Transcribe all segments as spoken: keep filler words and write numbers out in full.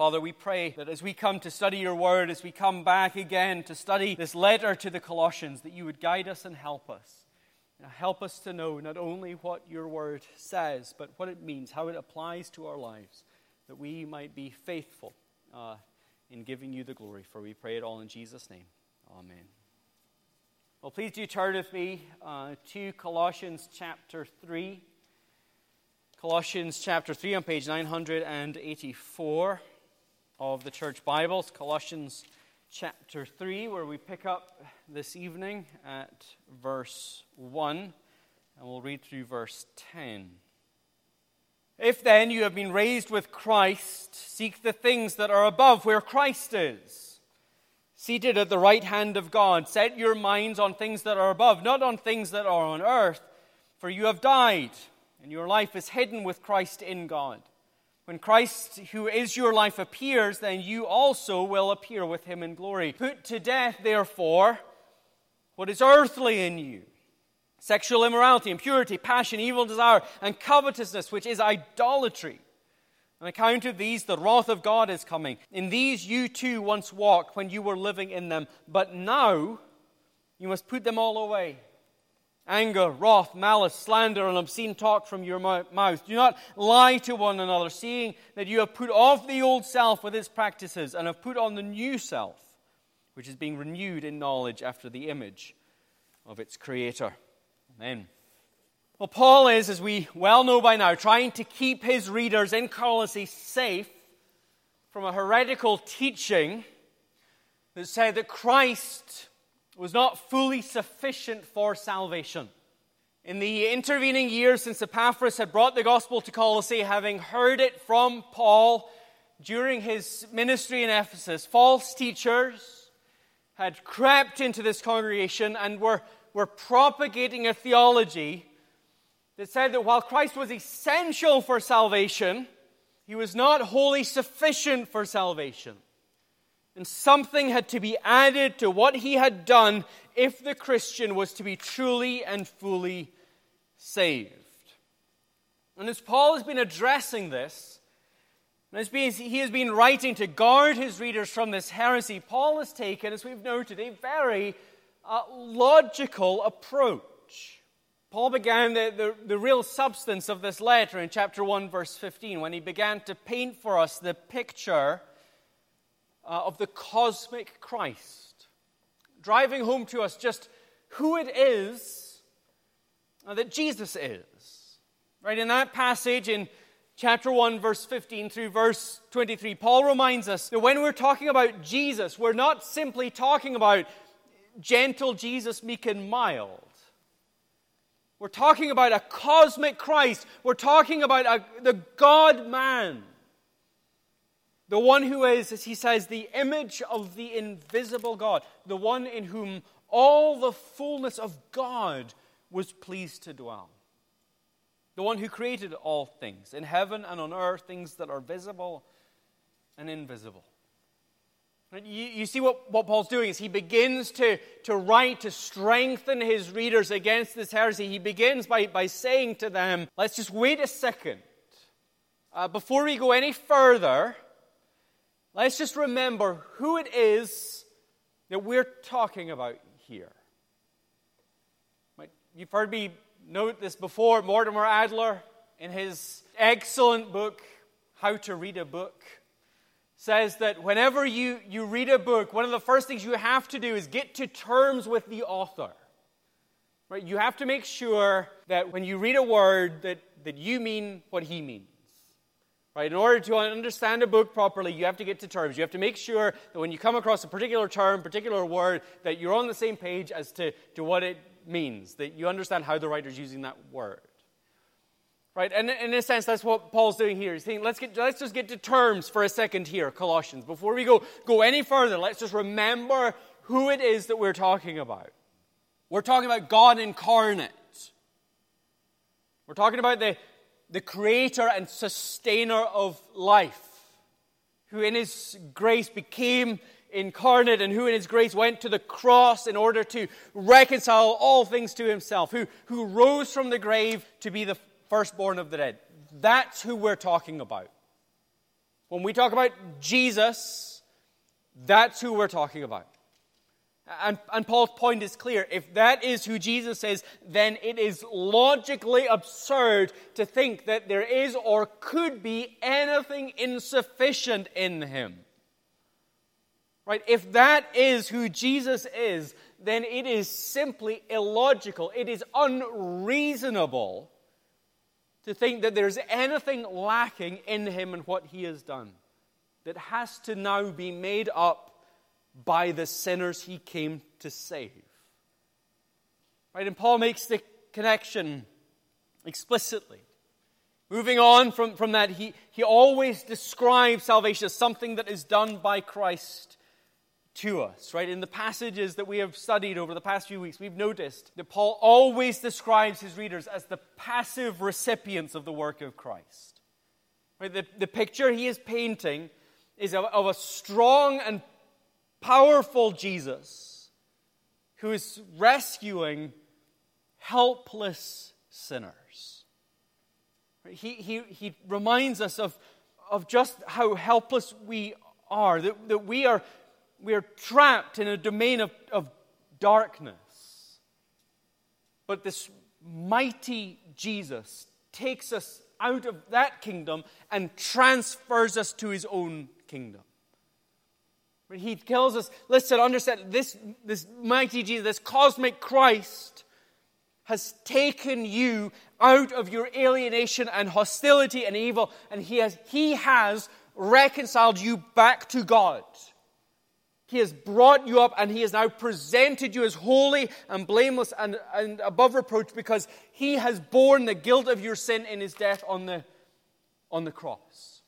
Father, we pray that as we come to study your word, as we come back again to study this letter to the Colossians, that you would guide us and help us. Now, help us to know not only what your word says, but what it means, how it applies to our lives, that we might be faithful uh, in giving you the glory. For we pray it all in Jesus' name. Amen. Well, please do turn with me uh, to Colossians chapter three. Colossians chapter three on page nine hundred eighty-four of the Church Bibles. Colossians chapter three, where we pick up this evening at verse one, and we'll read through verse ten. If then you have been raised with Christ, seek the things that are above, where Christ is, seated at the right hand of God. Set your minds on things that are above, not on things that are on earth, for you have died, and your life is hidden with Christ in God. When Christ, who is your life, appears, then you also will appear with him in glory. Put to death, therefore, what is earthly in you: sexual immorality, impurity, passion, evil desire, and covetousness, which is idolatry. On account of these, the wrath of God is coming. In these you too once walked when you were living in them, but now you must put them all away. Anger, wrath, malice, slander, and obscene talk from your mouth. Do not lie to one another, seeing that you have put off the old self with its practices and have put on the new self, which is being renewed in knowledge after the image of its Creator. Amen. Well, Paul is, as we well know by now, trying to keep his readers in Colossae safe from a heretical teaching that said that Christ was not fully sufficient for salvation. In the intervening years since Epaphras had brought the gospel to Colossae, having heard it from Paul during his ministry in Ephesus, false teachers had crept into this congregation and were, were propagating a theology that said that while Christ was essential for salvation, he was not wholly sufficient for salvation. And something had to be added to what he had done if the Christian was to be truly and fully saved. And as Paul has been addressing this, and as he has been writing to guard his readers from this heresy, Paul has taken, as we've noted, a very uh, logical approach. Paul began the, the, the real substance of this letter in chapter one, verse fifteen, when he began to paint for us the picture Uh, of the cosmic Christ, driving home to us just who it is uh, that Jesus is. Right, in that passage in chapter one, verse fifteen through verse twenty-three, Paul reminds us that when we're talking about Jesus, we're not simply talking about gentle Jesus, meek and mild. We're talking about a cosmic Christ. We're talking about a, the God-man. The one who is, as he says, the image of the invisible God. The one in whom all the fullness of God was pleased to dwell. The one who created all things, in heaven and on earth, things that are visible and invisible. You, you see what, what Paul's doing is he begins to, to write, to strengthen his readers against this heresy. He begins by, by saying to them, let's just wait a second. Uh, before we go any further, let's just remember who it is that we're talking about here. You've heard me note this before. Mortimer Adler, in his excellent book, How to Read a Book, says that whenever you, you read a book, one of the first things you have to do is get to terms with the author. Right? You have to make sure that when you read a word that, that you mean what he means. Right? In order to understand a book properly, you have to get to terms. You have to make sure that when you come across a particular term, particular word, that you're on the same page as to, to what it means, that you understand how the writer's using that word. Right? And in a sense, that's what Paul's doing here. He's saying, let's get, let's just get to terms for a second here, Colossians. Before we go, go any further, let's just remember who it is that we're talking about. We're talking about God incarnate. We're talking about the, the creator and sustainer of life, who in his grace became incarnate and who in his grace went to the cross in order to reconcile all things to himself, who, who rose from the grave to be the firstborn of the dead. That's who we're talking about. When we talk about Jesus, that's who we're talking about. And, and Paul's point is clear. If that is who Jesus is, then it is logically absurd to think that there is or could be anything insufficient in him. Right? If that is who Jesus is, then it is simply illogical. It is unreasonable to think that there's anything lacking in him and what he has done that has to now be made up by the sinners he came to save. Right? And Paul makes the connection explicitly. Moving on from, from that, he, he always describes salvation as something that is done by Christ to us. Right? In the passages that we have studied over the past few weeks, we've noticed that Paul always describes his readers as the passive recipients of the work of Christ. Right? The, the picture he is painting is of, of a strong and powerful Jesus who is rescuing helpless sinners. He, he, he reminds us of, of just how helpless we are, that, that we are, we are trapped in a domain of, of darkness. But this mighty Jesus takes us out of that kingdom and transfers us to his own kingdom. He tells us, listen, understand, this, this mighty Jesus, this cosmic Christ has taken you out of your alienation and hostility and evil, and he has, he has reconciled you back to God. He has brought you up, and he has now presented you as holy and blameless and, and above reproach because he has borne the guilt of your sin in his death on the, on the cross.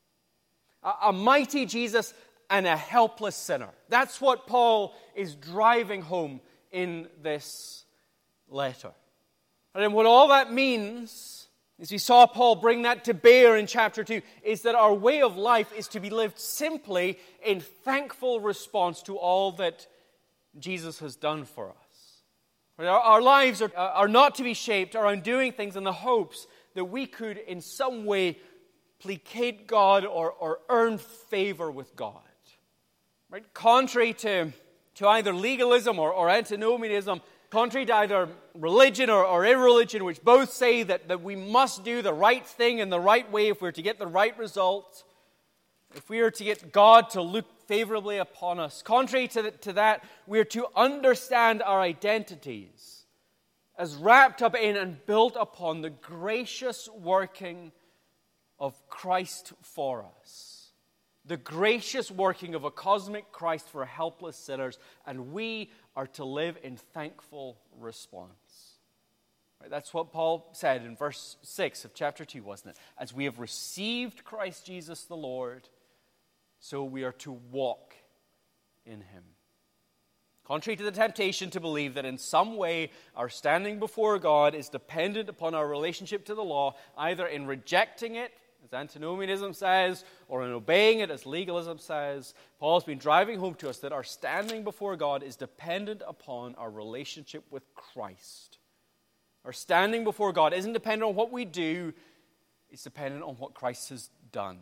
A, a mighty Jesus and a helpless sinner. That's what Paul is driving home in this letter. And what all that means, as we saw Paul bring that to bear in chapter two, is that our way of life is to be lived simply in thankful response to all that Jesus has done for us. Our, our lives are, are not to be shaped around doing things in the hopes that we could in some way placate God or, or earn favor with God. Right? Contrary to, to either legalism or, or antinomianism, contrary to either religion or, or irreligion, which both say that, that we must do the right thing in the right way if we're to get the right result, if we are to get God to look favorably upon us. Contrary to, the, to that, we are to understand our identities as wrapped up in and built upon the gracious working of Christ for us. The gracious working of a cosmic Christ for helpless sinners, and we are to live in thankful response. Right, that's what Paul said in verse six of chapter two, wasn't it? As we have received Christ Jesus the Lord, so we are to walk in him. Contrary to the temptation to believe that in some way our standing before God is dependent upon our relationship to the law, either in rejecting it, as antinomianism says, or in obeying it as legalism says, Paul's been driving home to us that our standing before God is dependent upon our relationship with Christ. Our standing before God isn't dependent on what we do, it's dependent on what Christ has done.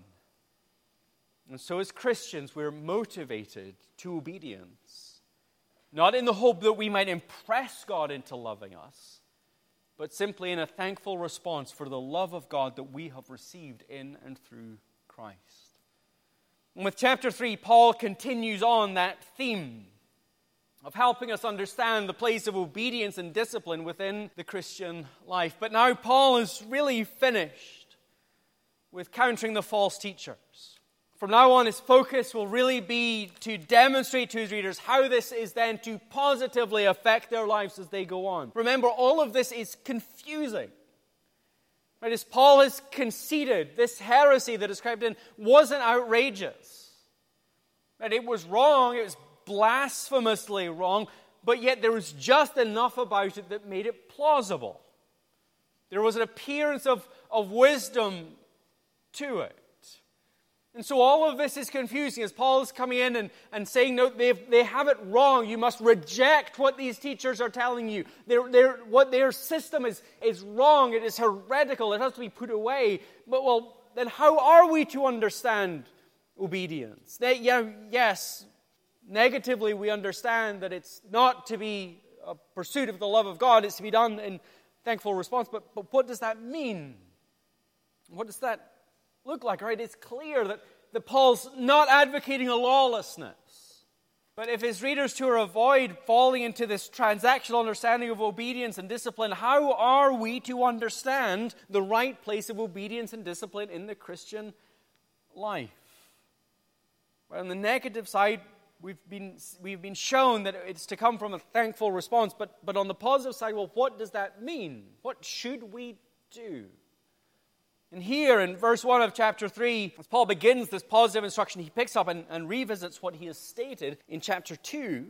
And so as Christians, we're motivated to obedience, not in the hope that we might impress God into loving us, but simply in a thankful response for the love of God that we have received in and through Christ. And with chapter three, Paul continues on that theme of helping us understand the place of obedience and discipline within the Christian life. But now Paul is really finished with countering the false teachers. From now on, his focus will really be to demonstrate to his readers how this is then to positively affect their lives as they go on. Remember, all of this is confusing. Right? As Paul has conceded, this heresy that is described in wasn't outrageous. Right? It was wrong, it was blasphemously wrong, but yet there was just enough about it that made it plausible. There was an appearance of, of wisdom to it. And so all of this is confusing as Paul is coming in and, and saying, no, they they have it wrong. You must reject what these teachers are telling you. They're, they're, what their system is, is wrong. It is heretical. It has to be put away. But, well, then how are we to understand obedience? That, yeah, yes, negatively we understand that it's not to be a pursuit of the love of God, it's to be done in thankful response. But, but what does that mean? What does that look like? Right? It's clear that, that Paul's not advocating a lawlessness. But if his readers to avoid falling into this transactional understanding of obedience and discipline, how are we to understand the right place of obedience and discipline in the Christian life? Well, on the negative side, we've been we've been shown that it's to come from a thankful response. But, but on the positive side, well, what does that mean? What should we do? And here in verse one of chapter three, as Paul begins this positive instruction, he picks up and, and revisits what he has stated in chapter two,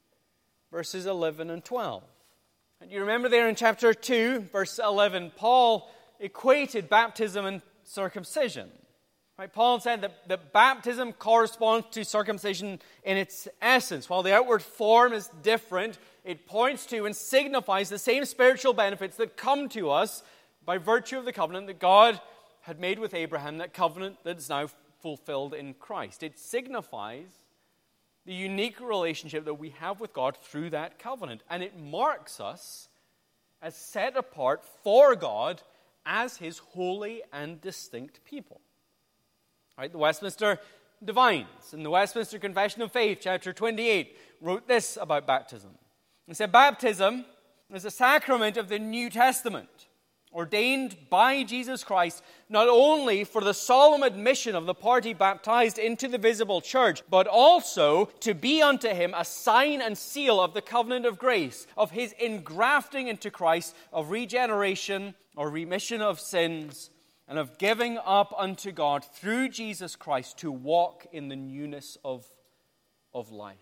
verses eleven and twelve. And you remember there in chapter two, verse eleven, Paul equated baptism and circumcision. Right? Paul said that, that baptism corresponds to circumcision in its essence. While the outward form is different, it points to and signifies the same spiritual benefits that come to us by virtue of the covenant that God had made with Abraham, that covenant that is now fulfilled in Christ. It signifies the unique relationship that we have with God through that covenant. And it marks us as set apart for God as His holy and distinct people. Right? The Westminster Divines, in the Westminster Confession of Faith, chapter twenty-eight, wrote this about baptism. He said, "Baptism is a sacrament of the New Testament, ordained by Jesus Christ, not only for the solemn admission of the party baptized into the visible church, but also to be unto him a sign and seal of the covenant of grace, of his engrafting into Christ, of regeneration or remission of sins, and of giving up unto God through Jesus Christ to walk in the newness of, of life."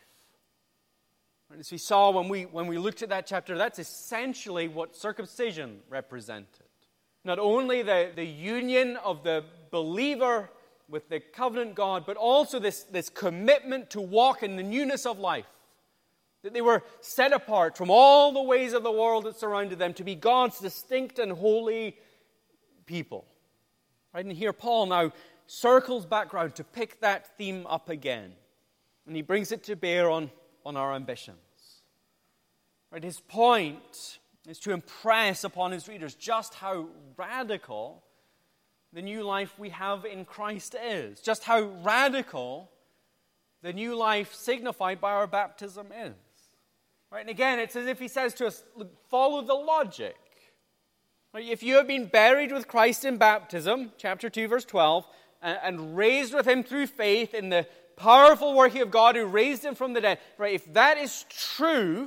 And as we saw when we, when we looked at that chapter, that's essentially what circumcision represented. Not only the, the union of the believer with the covenant God, but also this, this commitment to walk in the newness of life. That they were set apart from all the ways of the world that surrounded them to be God's distinct and holy people. Right? And here Paul now circles back around to pick that theme up again. And he brings it to bear on, on our ambitions. Right? His point is to impress upon his readers just how radical the new life we have in Christ is. Just how radical the new life signified by our baptism is. Right? And again, it's as if he says to us, look, follow the logic. Right? If you have been buried with Christ in baptism, chapter two, verse twelve, and, and raised with him through faith in the powerful working of God who raised him from the dead, right? If that is true,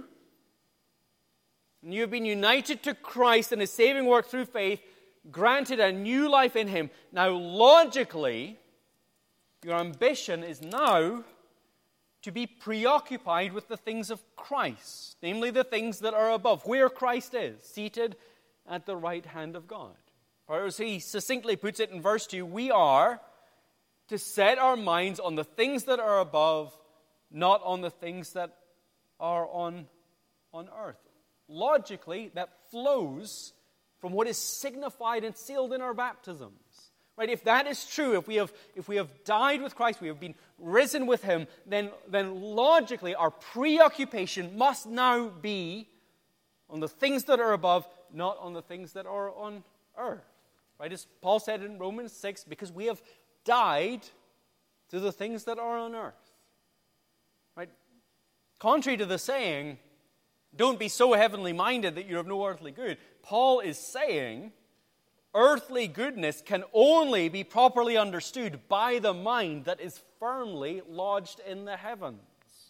and you have been united to Christ and his saving work through faith, granted a new life in him, now logically, your ambition is now to be preoccupied with the things of Christ, namely the things that are above, where Christ is, seated at the right hand of God. Or as he succinctly puts it in verse two, we are to set our minds on the things that are above, not on the things that are on, on earth. Logically, that flows from what is signified and sealed in our baptisms. Right? If that is true, if we have if we have died with Christ, we have been risen with him, then, then logically our preoccupation must now be on the things that are above, not on the things that are on earth. Right? As Paul said in Romans six, because we have died to the things that are on earth. Right? Contrary to the saying, don't be so heavenly minded that you have no earthly good, Paul is saying earthly goodness can only be properly understood by the mind that is firmly lodged in the heavens.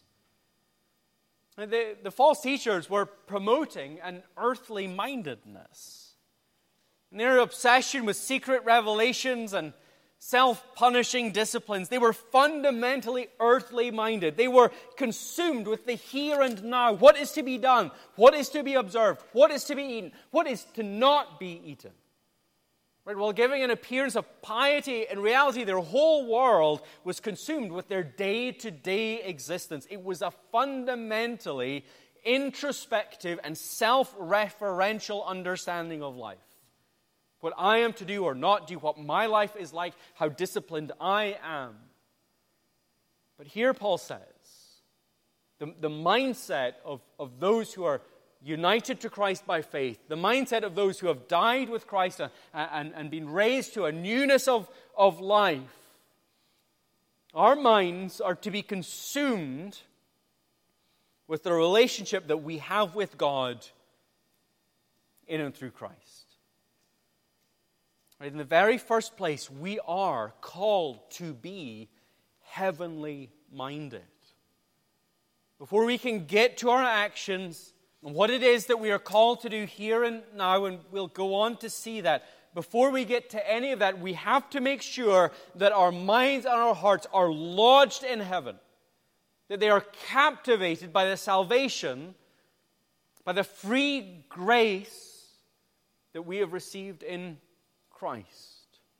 The, the false teachers were promoting an earthly mindedness. And their obsession with secret revelations and self-punishing disciplines, they were fundamentally earthly minded. They were consumed with the here and now. What is to be done? What is to be observed? What is to be eaten? What is to not be eaten? Right? While giving an appearance of piety, in reality, their whole world was consumed with their day-to-day existence. It was a fundamentally introspective and self-referential understanding of life. what I am to do or not do, what my life is like, how disciplined I am. But here Paul says, the, the mindset of, of those who are united to Christ by faith, the mindset of those who have died with Christ and, and, and been raised to a newness of, of life, our minds are to be consumed with the relationship that we have with God in and through Christ. Right, in the very first place, we are called to be heavenly minded. Before we can get to our actions and what it is that we are called to do here and now, and we'll go on to see that, before we get to any of that, we have to make sure that our minds and our hearts are lodged in heaven, that they are captivated by the salvation, by the free grace that we have received in Christ.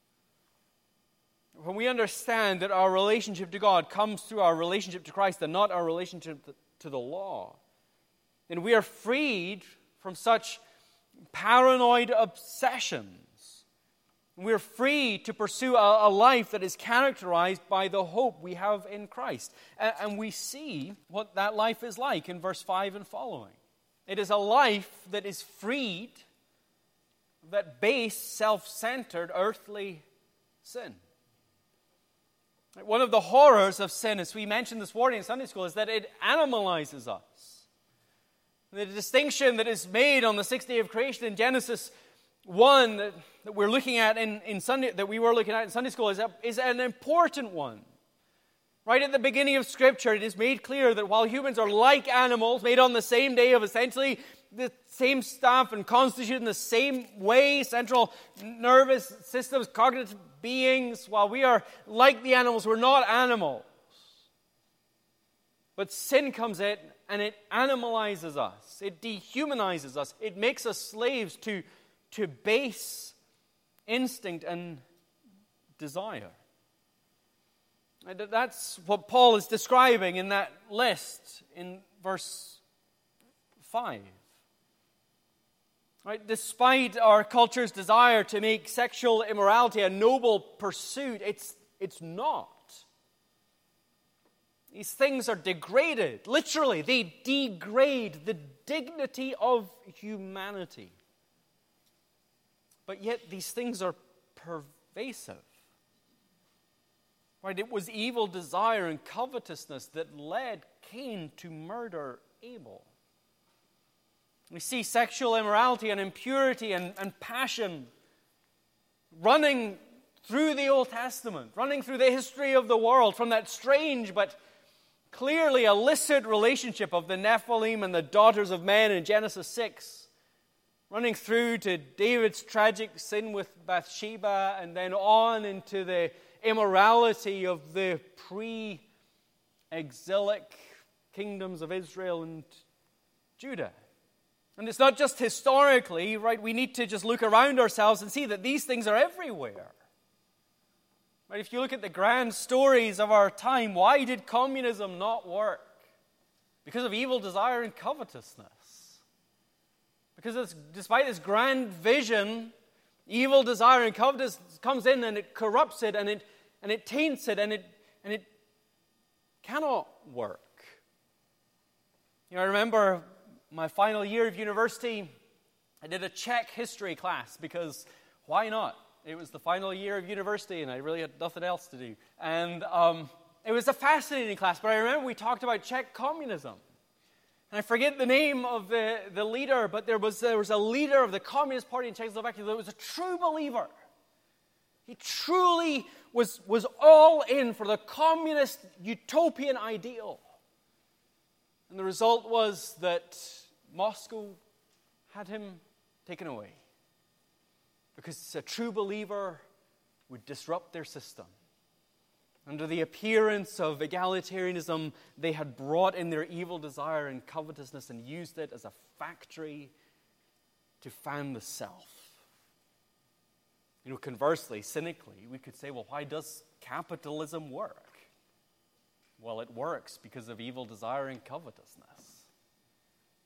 When we understand that our relationship to God comes through our relationship to Christ and not our relationship to the law, then we are freed from such paranoid obsessions. We are free to pursue a, a life that is characterized by the hope we have in Christ. And, and we see what that life is like in verse five and following. It is a life that is freed of that base, self-centered, earthly sin. One of the horrors of sin, as we mentioned this morning in Sunday school, is that it animalizes us. The distinction that is made on the sixth day of creation in Genesis one that, that we're looking at in, in Sunday, that we were looking at in Sunday school is, a, is an important one. Right at the beginning of Scripture, it is made clear that while humans are like animals, made on the same day of essentially the same stuff and constituted in the same way, central nervous systems, cognitive beings, while we are like the animals, we're not animals. But sin comes in and it animalizes us. It dehumanizes us. It makes us slaves to, to base instinct and desire. And that's what Paul is describing in that list in verse five. Right? Despite our culture's desire to make sexual immorality a noble pursuit, it's, it's not. These things are degraded. Literally, they degrade the dignity of humanity. But yet these things are pervasive. Right? It was evil desire and covetousness that led Cain to murder Abel. We see sexual immorality and impurity and, and passion running through the Old Testament, running through the history of the world, from that strange but clearly illicit relationship of the Nephilim and the daughters of men in Genesis six, running through to David's tragic sin with Bathsheba, and then on into the immorality of the pre-exilic kingdoms of Israel and Judah. And it's not just historically, right? We need to just look around ourselves and see that these things are everywhere. Right? If you look at the grand stories of our time, why did communism not work? Because of evil desire and covetousness. Because it's, despite this grand vision, evil desire and covetousness comes in and it corrupts it and it and it taints it and it and it cannot work. You know, I remember my final year of university, I did a Czech history class because why not? It was the final year of university and I really had nothing else to do. And um, it was a fascinating class, but I remember we talked about Czech communism. And I forget the name of the, the leader, but there was, there was a leader of the Communist Party in Czechoslovakia that was a true believer. He truly was, was all in for the communist utopian ideal. And the result was that Moscow had him taken away. Because a true believer would disrupt their system. Under the appearance of egalitarianism, they had brought in their evil desire and covetousness and used it as a factory to fan the self. You know, conversely, cynically, we could say, well, why does capitalism work? Well, it works because of evil desire and covetousness.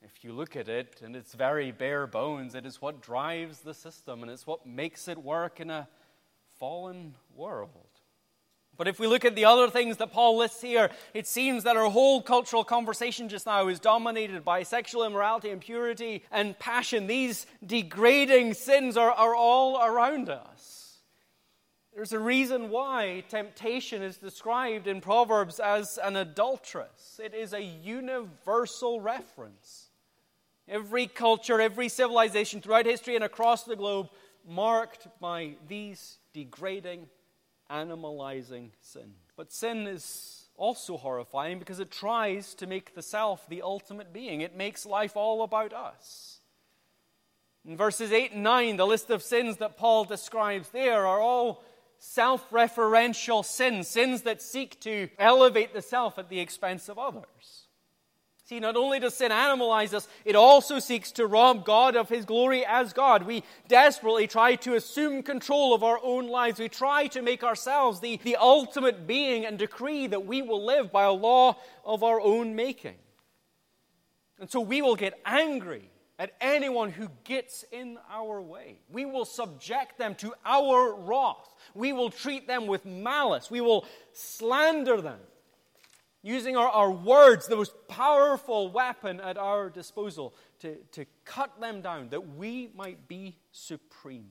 If you look at it, and it's very bare bones, it is what drives the system, and it's what makes it work in a fallen world. But if we look at the other things that Paul lists here, it seems that our whole cultural conversation just now is dominated by sexual immorality, impurity, and passion. These degrading sins are, are all around us. There's a reason why temptation is described in Proverbs as an adulteress. It is a universal reference. Every culture, every civilization throughout history and across the globe marked by these degrading, animalizing sin. But sin is also horrifying because it tries to make the self the ultimate being. It makes life all about us. In verses eight and nine, the list of sins that Paul describes there are all self-referential sins, sins that seek to elevate the self at the expense of others. See, not only does sin animalize us, it also seeks to rob God of His glory as God. We desperately try to assume control of our own lives. We try to make ourselves the, the ultimate being and decree that we will live by a law of our own making. And so we will get angry at anyone who gets in our way. We will subject them to our wrath. We will treat them with malice. We will slander them, using our, our words, the most powerful weapon at our disposal, to, to cut them down, that we might be supreme.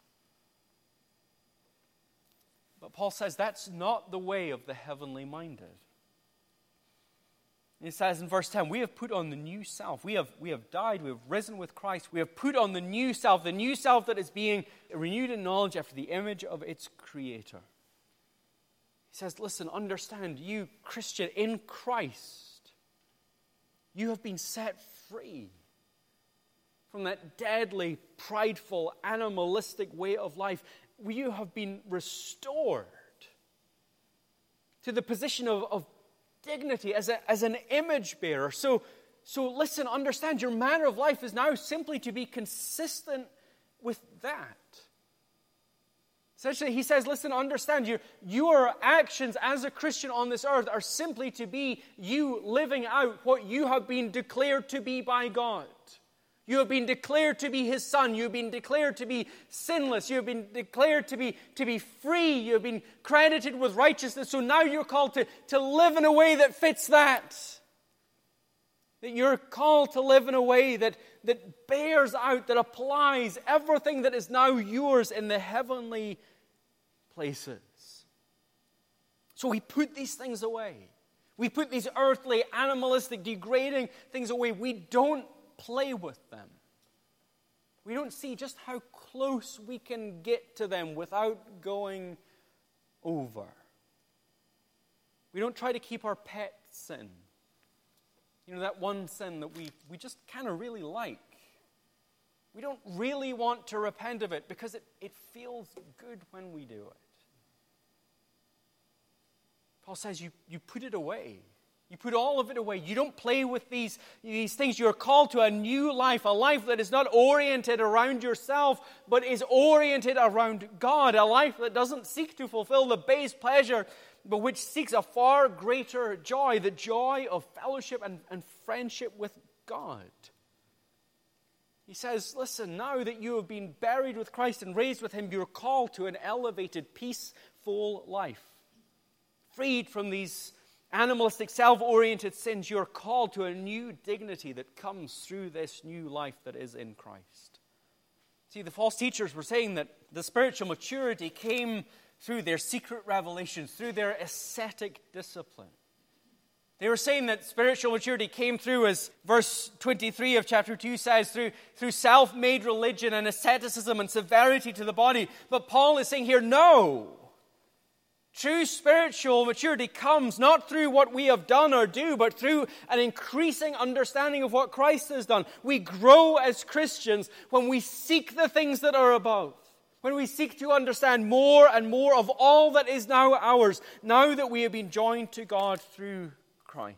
But Paul says that's not the way of the heavenly minded. He says in verse ten, we have put on the new self. We have, we have died, we have risen with Christ. We have put on the new self, the new self that is being renewed in knowledge after the image of its Creator. He says, listen, understand, you Christian, in Christ, you have been set free from that deadly, prideful, animalistic way of life. You have been restored to the position of, of dignity as, a, as an image bearer. So, so listen, understand, your manner of life is now simply to be consistent with that. Essentially, he says, listen, understand, your, your actions as a Christian on this earth are simply to be you living out what you have been declared to be by God. You have been declared to be His Son. You have been declared to be sinless. You have been declared to be, to be free. You have been credited with righteousness. So now you're called to, to live in a way that fits that. That you're called to live in a way that, that bears out, that applies everything that is now yours in the heavenly places. So we put these things away. We put these earthly, animalistic, degrading things away. We don't play with them. We don't see just how close we can get to them without going over. We don't try to keep our pet sin. You know, that one sin that we, we just kind of really like. We don't really want to repent of it because it, it feels good when we do it. Paul says you, you put it away. You put all of it away. You don't play with these, these things. You're called to a new life, a life that is not oriented around yourself, but is oriented around God, a life that doesn't seek to fulfill the base pleasure, but which seeks a far greater joy, the joy of fellowship and, and friendship with God. He says, listen, now that you have been buried with Christ and raised with Him, you're called to an elevated, peaceful life. Freed from these animalistic, self-oriented sins, you're called to a new dignity that comes through this new life that is in Christ. See, the false teachers were saying that the spiritual maturity came through their secret revelations, through their ascetic discipline. They were saying that spiritual maturity came through, as verse twenty-three of chapter two says, through, through self-made religion and asceticism and severity to the body. But Paul is saying here, no. True spiritual maturity comes not through what we have done or do, but through an increasing understanding of what Christ has done. We grow as Christians when we seek the things that are above, when we seek to understand more and more of all that is now ours, now that we have been joined to God through Christ.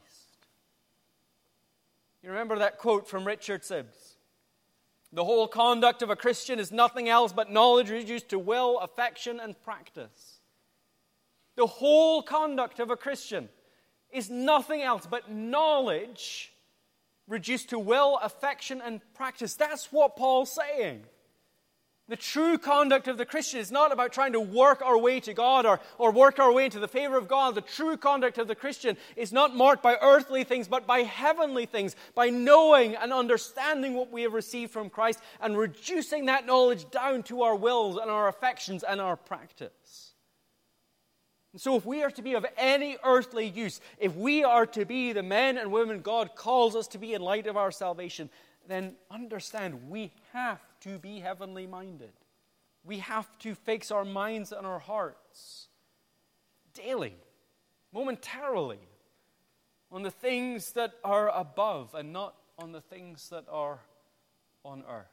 You remember that quote from Richard Sibbes? The whole conduct of a Christian is nothing else but knowledge reduced to will, affection, and practice. The whole conduct of a Christian is nothing else but knowledge reduced to will, affection, and practice. That's what Paul's saying. The true conduct of the Christian is not about trying to work our way to God or, or work our way into the favor of God. The true conduct of the Christian is not marked by earthly things, but by heavenly things, by knowing and understanding what we have received from Christ and reducing that knowledge down to our wills and our affections and our practice. And so if we are to be of any earthly use, if we are to be the men and women God calls us to be in light of our salvation, then understand we have to be heavenly minded. We have to fix our minds and our hearts daily, momentarily, on the things that are above and not on the things that are on earth.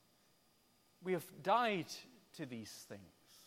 We have died to these things.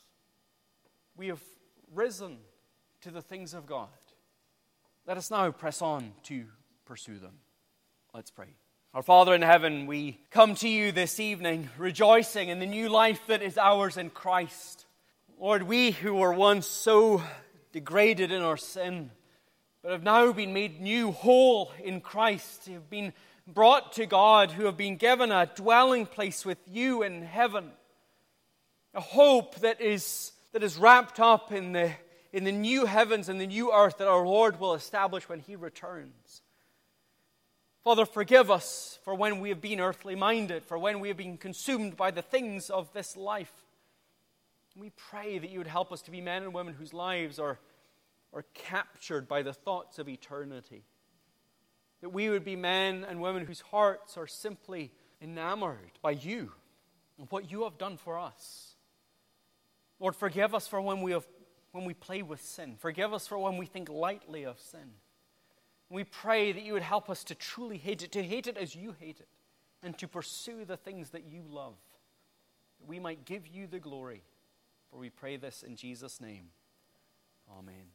We have risen to the things of God. Let us now press on to pursue them. Let's pray. Our Father in heaven, we come to you this evening rejoicing in the new life that is ours in Christ. Lord, we who were once so degraded in our sin, but have now been made new, whole in Christ, who have been brought to God, who have been given a dwelling place with you in heaven, a hope that is, that is wrapped up in the, in the new heavens and the new earth that our Lord will establish when He returns. Father, forgive us for when we have been earthly minded, for when we have been consumed by the things of this life. We pray that you would help us to be men and women whose lives are, are captured by the thoughts of eternity. That we would be men and women whose hearts are simply enamored by you and what you have done for us. Lord, forgive us for when we have, when we play with sin. Forgive us for when we think lightly of sin. We pray that you would help us to truly hate it, to hate it as you hate it, and to pursue the things that you love, that we might give you the glory. For we pray this in Jesus' name. Amen.